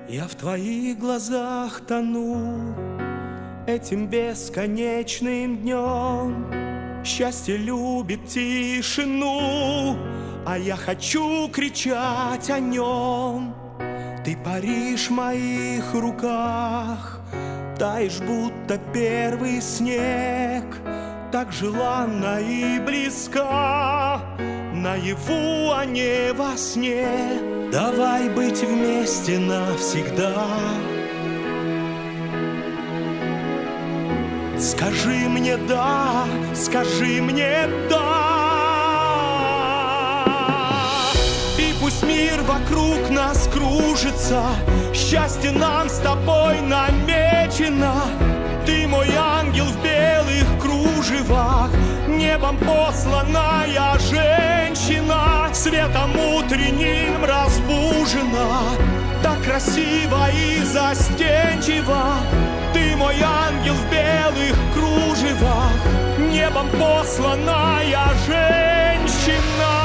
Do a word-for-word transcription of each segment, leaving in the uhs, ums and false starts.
Я в твоих глазах тону этим бесконечным днем. Счастье любит тишину, а я хочу кричать о нем. Ты паришь в моих руках, таешь, будто первый снег, так желанна и близка, наяву, а не во сне. Давай быть вместе навсегда. Скажи мне да, скажи мне да. И пусть мир вокруг нас кружится, счастье нам с тобой намечено. Ты мой ангел в белых кружевах, небом посланная женщина, светом утренним разбужена, так красиво и застенчиво. Ты мой ангел в белых кружевах, небом посланная женщина.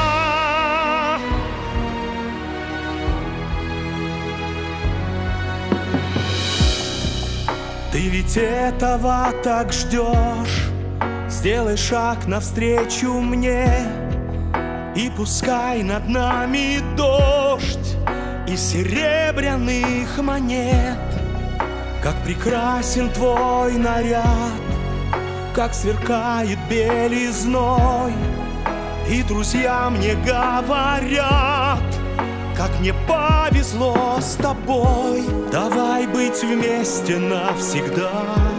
Ты ведь этого так ждешь, сделай шаг навстречу мне, и пускай над нами дождь из серебряных монет. Как прекрасен твой наряд, как сверкает белизной, и друзья мне говорят, как мне повезло с тобой. Давай быть вместе навсегда.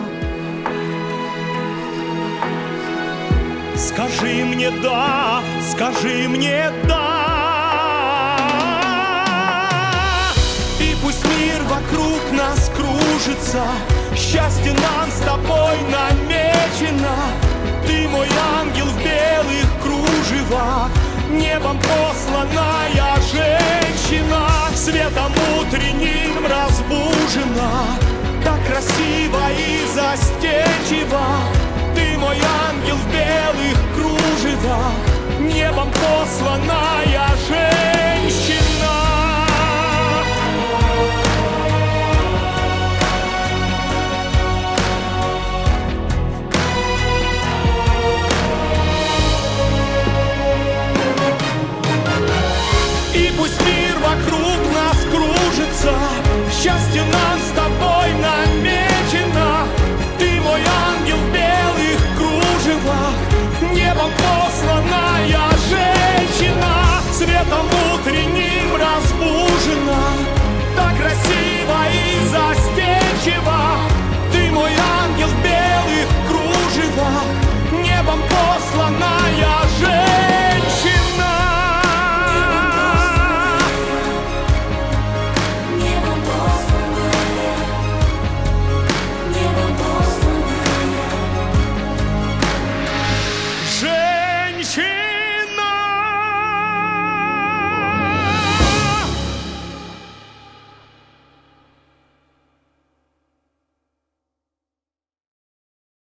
Скажи мне да, скажи мне да. И пусть мир вокруг нас кружится, счастье нам с тобой намечено. Ты мой ангел в белых кружевах, небом посланная женщина, светом утренним разбужена, так красиво и застенчиво. Ты мой ангел в белых кружевах, небом посланная